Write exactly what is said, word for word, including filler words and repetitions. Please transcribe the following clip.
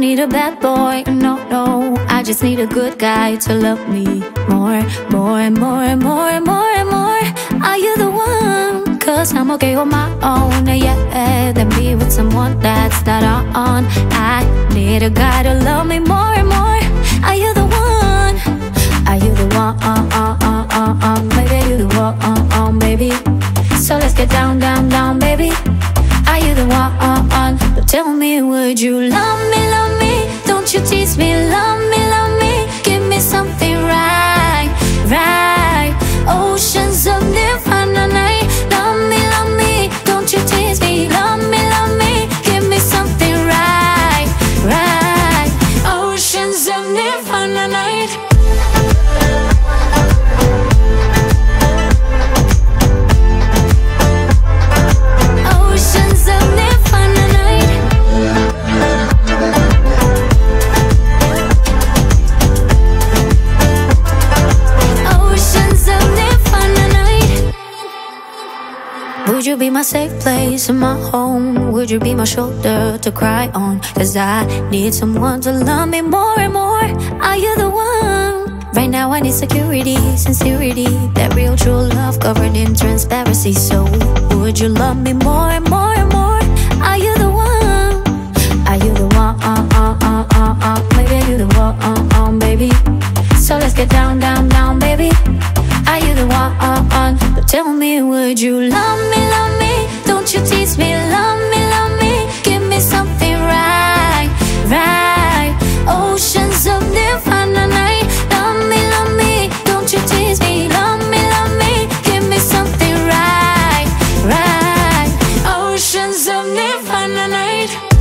need a bad boy, no, no. I just need a good guy to love me more, more and more and more and more and more. Are you the one? Cause I'm okay on my own, yeah. Then be with someone that's not on. I need a guy to love me more and more. Are you the one? Are you the one? Uh, uh, uh, uh, uh. Maybe you the one, uh, uh, baby. So let's get down, down, down, baby. Are you the one? Uh, uh. But tell me, would you love me, love me? Don't you tease me, love me, love me. Give me something right, right. Oceans of nirvana night. Love me, love me. Don't you tease me, love me, love me. Give me something right, right. Oceans of nirvana night. Would you be my safe place and my home? Would you be my shoulder to cry on? Cause I need someone to love me more and more. Are you the one? Right now I need security, sincerity, that real true love covered in transparency. So would you love me more and more and more? Are you the one? Are you the one? Uh, uh, uh, uh, uh. Maybe you the one, uh, uh, baby. So let's get down, down, down, baby. Are you the one? Uh, uh. But tell me, would you love me, love me? Don't you tease me, love me, love me. Give me something right, right. Oceans of nirvana night. Love me, love me. Don't you tease me, love me, love me. Give me something right, right. Oceans of nirvana night.